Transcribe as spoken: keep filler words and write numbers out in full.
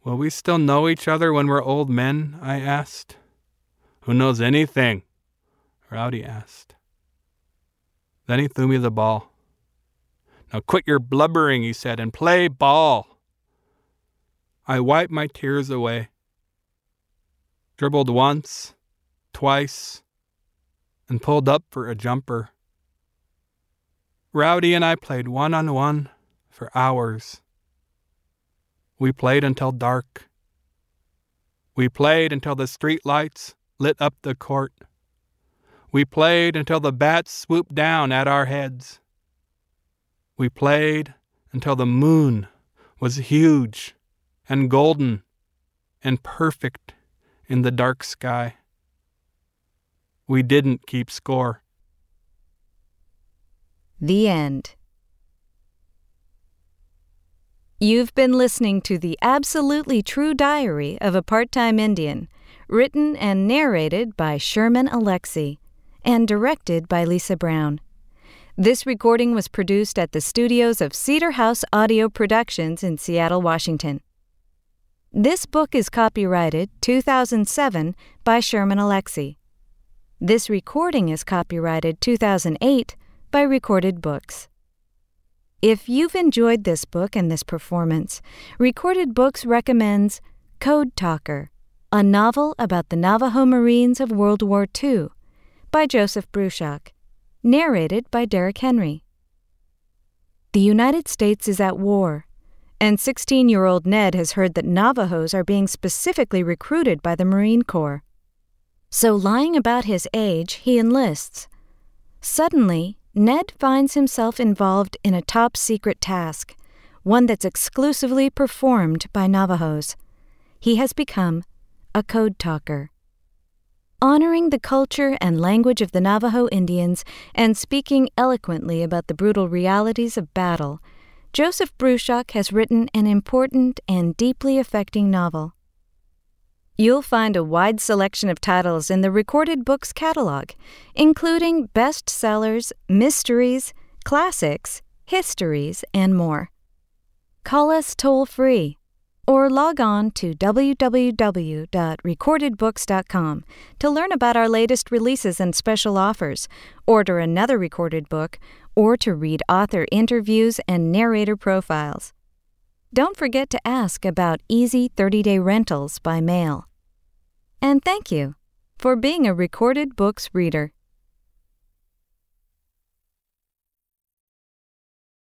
Will we still know each other when we're old men? I asked. Who knows anything? Rowdy asked. Then he threw me the ball. Now quit your blubbering, he said, and play ball. I wiped my tears away, dribbled once, twice, and pulled up for a jumper. Rowdy and I played one-on-one for hours. We played until dark. We played until the street lights lit up the court. We played until the bats swooped down at our heads. We played until the moon was huge and golden and perfect in the dark sky. We didn't keep score. The end. You've been listening to The Absolutely True Diary of a Part-Time Indian, written and narrated by Sherman Alexie, and directed by Lisa Brown. This recording was produced at the studios of Cedar House Audio Productions in Seattle, Washington. This book is copyrighted two thousand seven by Sherman Alexie. This recording is copyrighted two thousand eight by Recorded Books. If you've enjoyed this book and this performance, Recorded Books recommends Code Talker, a novel about the Navajo Marines of World War Two by Joseph Bruchac, narrated by Derek Henry. The United States is at war, and sixteen-year-old Ned has heard that Navajos are being specifically recruited by the Marine Corps. So lying about his age, he enlists. Suddenly, Ned finds himself involved in a top-secret task, one that's exclusively performed by Navajos. He has become a code talker. Honoring the culture and language of the Navajo Indians and speaking eloquently about the brutal realities of battle, Joseph Bruchac has written an important and deeply affecting novel. You'll find a wide selection of titles in the Recorded Books catalog, including bestsellers, mysteries, classics, histories, and more. Call us toll-free or log on to w w w dot recorded books dot com to learn about our latest releases and special offers, order another recorded book, or to read author interviews and narrator profiles. Don't forget to ask about easy thirty-day rentals by mail. And thank you for being a Recorded Books reader.